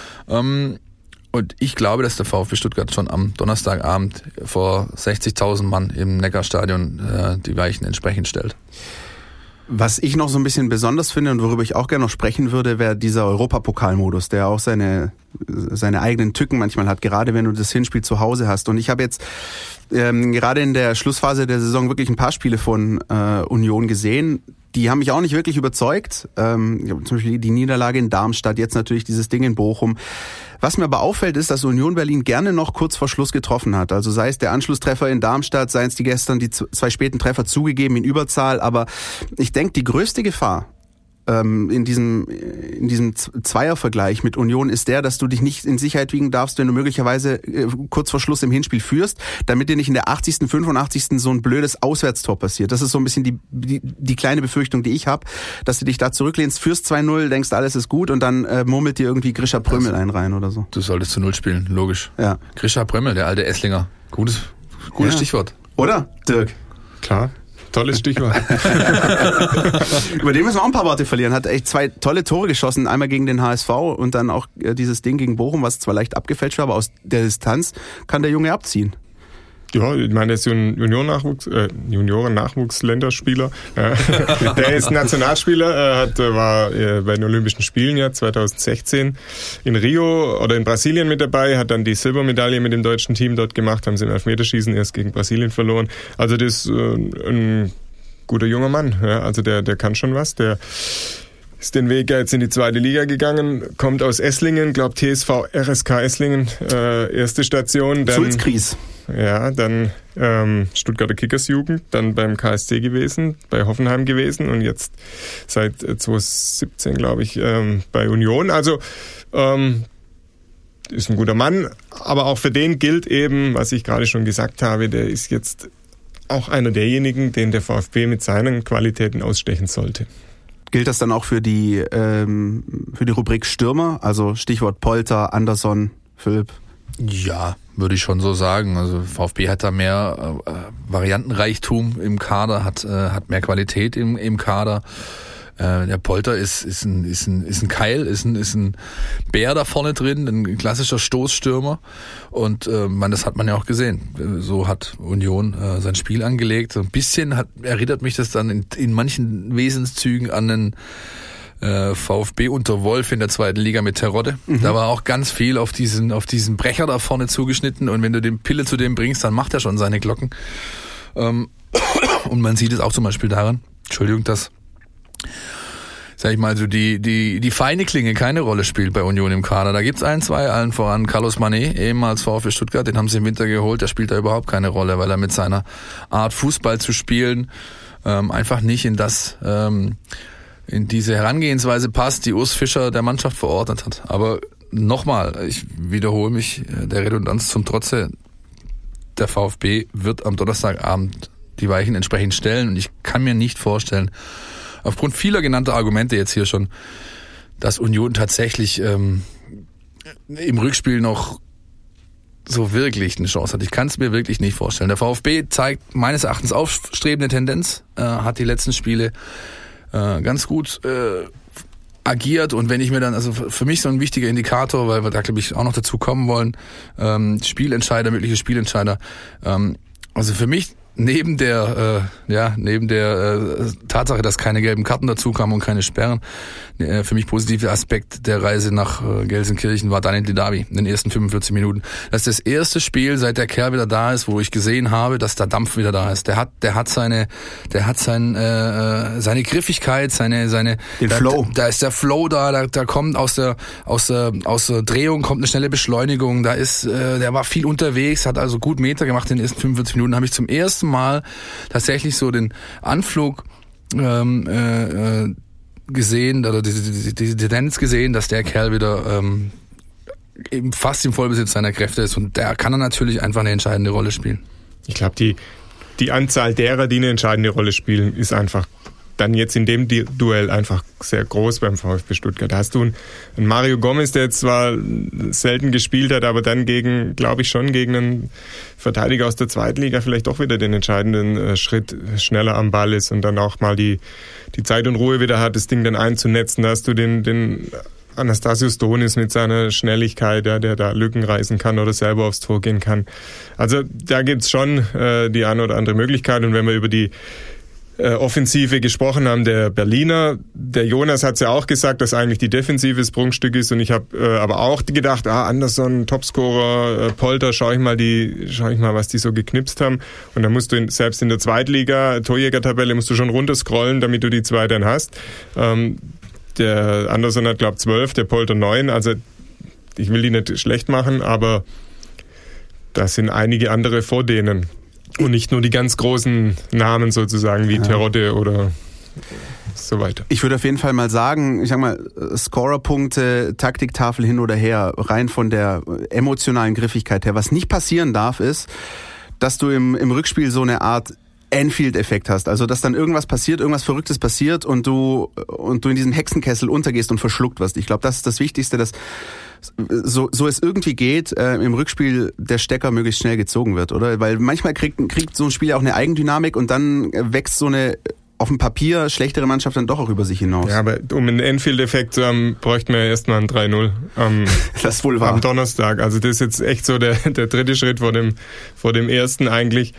Und ich glaube, dass der VfB Stuttgart schon am Donnerstagabend vor 60.000 Mann im Neckarstadion die Weichen entsprechend stellt. Was ich noch so ein bisschen besonders finde und worüber ich auch gerne noch sprechen würde, wäre dieser Europapokalmodus, der auch seine eigenen Tücken manchmal hat, gerade wenn du das Hinspiel zu Hause hast. Und ich habe jetzt gerade in der Schlussphase der Saison wirklich ein paar Spiele von Union gesehen. Die haben mich auch nicht wirklich überzeugt. Zum Beispiel die Niederlage in Darmstadt, jetzt natürlich dieses Ding in Bochum. Was mir aber auffällt, ist, dass Union Berlin gerne noch kurz vor Schluss getroffen hat. Also sei es der Anschlusstreffer in Darmstadt, seien es die gestern die zwei späten Treffer zugegeben in Überzahl. Aber ich denke, die größte Gefahr in diesem Zweiervergleich mit Union ist der, dass du dich nicht in Sicherheit wiegen darfst, wenn du möglicherweise kurz vor Schluss im Hinspiel führst, damit dir nicht in der 80., 85. so ein blödes Auswärtstor passiert. Das ist so ein bisschen die kleine Befürchtung, die ich habe, dass du dich da zurücklehnst, führst 2-0, denkst, alles ist gut und dann murmelt dir irgendwie Grisha Prömmel einen rein oder so. Du solltest zu 0 spielen, logisch. Ja. Grisha Prömmel, der alte Esslinger. Gutes Stichwort. Oder, Dirk? Klar. Tolles Stichwort. Über den müssen wir auch ein paar Worte verlieren. Hat echt 2 tolle Tore geschossen. Einmal gegen den HSV und dann auch dieses Ding gegen Bochum, was zwar leicht abgefälscht war, aber aus der Distanz kann der Junge abziehen. Ja, ich meine, der ist Junioren-Nachwuchsländerspieler. Der ist Nationalspieler, war bei den Olympischen Spielen ja 2016 in Rio oder in Brasilien mit dabei, hat dann die Silbermedaille mit dem deutschen Team dort gemacht, haben sie im Elfmeterschießen erst gegen Brasilien verloren. Also das ist ein guter junger Mann. Ja, also der kann schon was. Der ist den Weg jetzt in die zweite Liga gegangen, kommt aus Esslingen, glaubt TSV RSK Esslingen, erste Station. Sulzkries. Ja, dann Stuttgarter Kickers Jugend, dann beim KSC gewesen, bei Hoffenheim gewesen und jetzt seit 2017, glaube ich, bei Union. Also ist ein guter Mann, aber auch für den gilt eben, was ich gerade schon gesagt habe, der ist jetzt auch einer derjenigen, den der VfB mit seinen Qualitäten ausstechen sollte. Gilt das dann auch für die Rubrik Stürmer? Also Stichwort Polter, Anderson, Philipp? Ja, würde ich schon so sagen. Also VfB hat da mehr Variantenreichtum im Kader, hat mehr Qualität im Kader. Der Polter ist ein Keil, ist ein Bär da vorne drin, ein klassischer Stoßstürmer. Und das hat man ja auch gesehen. So hat Union sein Spiel angelegt. So ein bisschen erinnert mich das dann in manchen Wesenszügen an den VfB unter Wolf in der zweiten Liga mit Terodde. Mhm. Da war auch ganz viel auf diesen Brecher da vorne zugeschnitten. Und wenn du den Pille zu dem bringst, dann macht er schon seine Glocken. Und man sieht es auch zum Beispiel daran, dass sag ich mal, so die feine Klinge keine Rolle spielt bei Union im Kader. Da gibt's ein, zwei, allen voran Carlos Mané, ehemals VfB Stuttgart, den haben sie im Winter geholt, der spielt da überhaupt keine Rolle, weil er mit seiner Art Fußball zu spielen einfach nicht in diese Herangehensweise passt, die Urs Fischer der Mannschaft verordnet hat. Aber nochmal, ich wiederhole mich der Redundanz zum Trotze, der VfB wird am Donnerstagabend die Weichen entsprechend stellen und ich kann mir nicht vorstellen, aufgrund vieler genannter Argumente jetzt hier schon, dass Union tatsächlich im Rückspiel noch so wirklich eine Chance hat. Ich kann es mir wirklich nicht vorstellen. Der VfB zeigt meines Erachtens aufstrebende Tendenz, hat die letzten Spiele ganz gut agiert und wenn ich mir dann, also für mich so ein wichtiger Indikator, weil wir da glaube ich auch noch dazu kommen wollen, mögliche Spielentscheider, also für mich neben der Tatsache, dass keine gelben Karten dazu kamen und keine Sperren, für mich positive Aspekt der Reise nach Gelsenkirchen war Daniel Didavi in den ersten 45 Minuten. Das ist das erste Spiel, seit der Kerl wieder da ist, wo ich gesehen habe, dass der Dampf wieder da ist. Der hat seine Griffigkeit, seine Flow. Da ist der Flow da kommt aus der Drehung kommt eine schnelle Beschleunigung, der war viel unterwegs, hat also gut Meter gemacht in den ersten 45 Minuten, habe ich zum ersten Mal tatsächlich so den Anflug gesehen, oder die Tendenz gesehen, dass der Kerl wieder eben fast im Vollbesitz seiner Kräfte ist und da kann er natürlich einfach eine entscheidende Rolle spielen. Ich glaube, die Anzahl derer, die eine entscheidende Rolle spielen, ist einfach dann jetzt in dem Duell einfach sehr groß beim VfB Stuttgart. Da hast du einen Mario Gomez, der jetzt zwar selten gespielt hat, aber dann gegen einen Verteidiger aus der Zweitliga vielleicht doch wieder den entscheidenden Schritt schneller am Ball ist und dann auch mal die Zeit und Ruhe wieder hat, das Ding dann einzunetzen. Da hast du den Anastasios Donis mit seiner Schnelligkeit, der da Lücken reißen kann oder selber aufs Tor gehen kann. Also da gibt's schon die eine oder andere Möglichkeit und wenn wir über die Offensive gesprochen haben, der Berliner. Der Jonas hat es ja auch gesagt, dass eigentlich die Defensive das Prunkstück ist und ich habe aber auch gedacht, Anderson, Topscorer, Polter, schau ich mal, was die so geknipst haben und dann musst du selbst in der Zweitliga, Torjägertabelle, musst du schon runterscrollen, damit du die zwei dann hast. Der Anderson hat, glaube ich, 12, der Polter 9, also ich will die nicht schlecht machen, aber da sind einige andere vor denen. Und nicht nur die ganz großen Namen sozusagen wie Terodde oder so weiter. Ich würde auf jeden Fall mal sagen, Scorerpunkte, Taktiktafel hin oder her, rein von der emotionalen Griffigkeit her. Was nicht passieren darf, ist, dass du im Rückspiel so eine Art Anfield-Effekt hast. Also, dass dann irgendwas passiert, irgendwas Verrücktes passiert und du in diesem Hexenkessel untergehst und verschluckt wirst. Ich glaube, das ist das Wichtigste, dass so es irgendwie geht, im Rückspiel der Stecker möglichst schnell gezogen wird, oder? Weil manchmal kriegt so ein Spiel auch eine Eigendynamik und dann wächst so eine auf dem Papier schlechtere Mannschaft dann doch auch über sich hinaus. Ja, aber um einen Enfield-Effekt zu haben, bräuchten wir erstmal ein 3-0 das ist wohl wahr. Am Donnerstag. Also das ist jetzt echt so der dritte Schritt vor dem ersten eigentlich.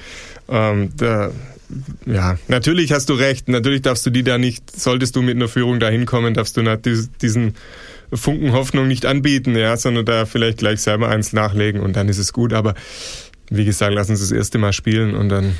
Ja, natürlich hast du recht. Natürlich darfst du die da nicht, solltest du mit einer Führung da hinkommen, darfst du diesen Funken Hoffnung nicht anbieten, ja, sondern da vielleicht gleich selber eins nachlegen und dann ist es gut. Aber wie gesagt, lass uns das erste Mal spielen und dann...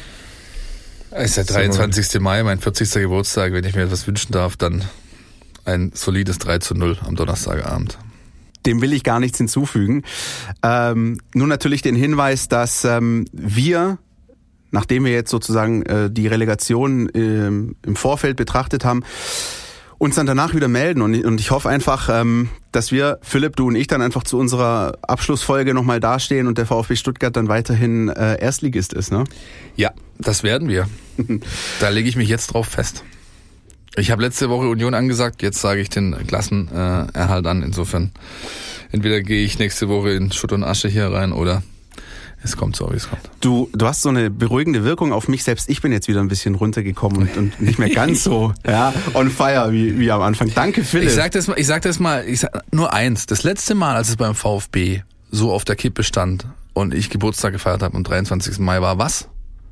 Es ist der 23. Mai, mein 40. Geburtstag. Wenn ich mir etwas wünschen darf, dann ein solides 3-0 am Donnerstagabend. Dem will ich gar nichts hinzufügen. Nur natürlich den Hinweis, dass wir, nachdem wir jetzt sozusagen die Relegation im Vorfeld betrachtet haben, uns dann danach wieder melden. Und ich hoffe einfach, dass wir, Philipp, du und ich, dann einfach zu unserer Abschlussfolge nochmal dastehen und der VfB Stuttgart dann weiterhin Erstligist ist, ne? Ja, das werden wir. Da lege ich mich jetzt drauf fest. Ich habe letzte Woche Union angesagt, jetzt sage ich den Klassenerhalt an. Insofern, entweder gehe ich nächste Woche in Schutt und Asche hier rein oder es kommt so, wie es kommt. Du hast so eine beruhigende Wirkung auf mich. Selbst ich bin jetzt wieder ein bisschen runtergekommen und nicht mehr ganz so on fire wie am Anfang. Danke, Philipp. Ich sag nur eins. Das letzte Mal, als es beim VfB so auf der Kippe stand und ich Geburtstag gefeiert habe am 23. Mai war was?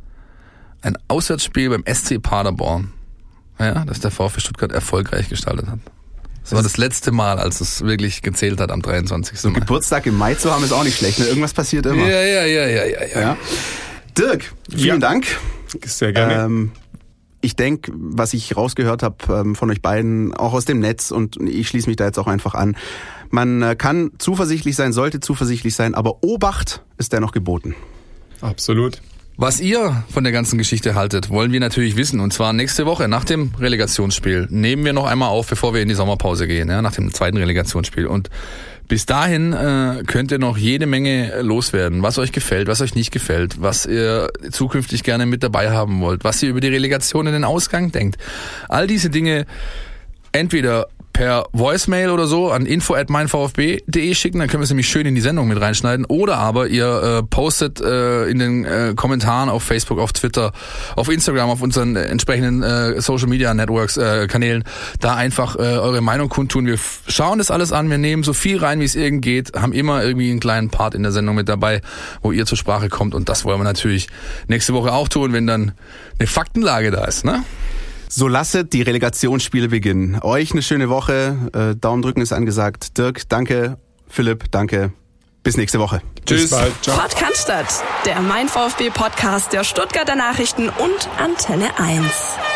Ein Auswärtsspiel beim SC Paderborn. Ja, das der VfB Stuttgart erfolgreich gestaltet hat. Das war das letzte Mal, als es wirklich gezählt hat am 23. So Geburtstag im Mai zu haben ist auch nicht schlecht. Ne? Irgendwas passiert immer. Ja. Dirk, vielen Dank. Sehr gerne. Ich denke, was ich rausgehört habe von euch beiden, auch aus dem Netz, und ich schließe mich da jetzt auch einfach an, man kann zuversichtlich sein, sollte zuversichtlich sein, aber Obacht ist dennoch geboten. Absolut. Was ihr von der ganzen Geschichte haltet, wollen wir natürlich wissen. Und zwar nächste Woche nach dem Relegationsspiel nehmen wir noch einmal auf, bevor wir in die Sommerpause gehen, ja, nach dem zweiten Relegationsspiel. Und bis dahin könnt ihr noch jede Menge loswerden, was euch gefällt, was euch nicht gefällt, was ihr zukünftig gerne mit dabei haben wollt, was ihr über die Relegation in den Ausgang denkt. All diese Dinge entweder per Voicemail oder so an info@meinvfb.de schicken, dann können wir es nämlich schön in die Sendung mit reinschneiden. Oder aber ihr postet in den Kommentaren auf Facebook, auf Twitter, auf Instagram, auf unseren entsprechenden Social Media Networks Kanälen da einfach eure Meinung kundtun. Wir schauen das alles an, wir nehmen so viel rein, wie es irgend geht, haben immer irgendwie einen kleinen Part in der Sendung mit dabei, wo ihr zur Sprache kommt, und das wollen wir natürlich nächste Woche auch tun, wenn dann eine Faktenlage da ist, ne? So lasset die Relegationsspiele beginnen. Euch eine schöne Woche. Daumen drücken ist angesagt. Dirk, danke. Philipp, danke. Bis nächste Woche. Tschüss. Bis bald. Ciao. Podcast, der Mein VfB Podcast der Stuttgarter Nachrichten und Antenne 1.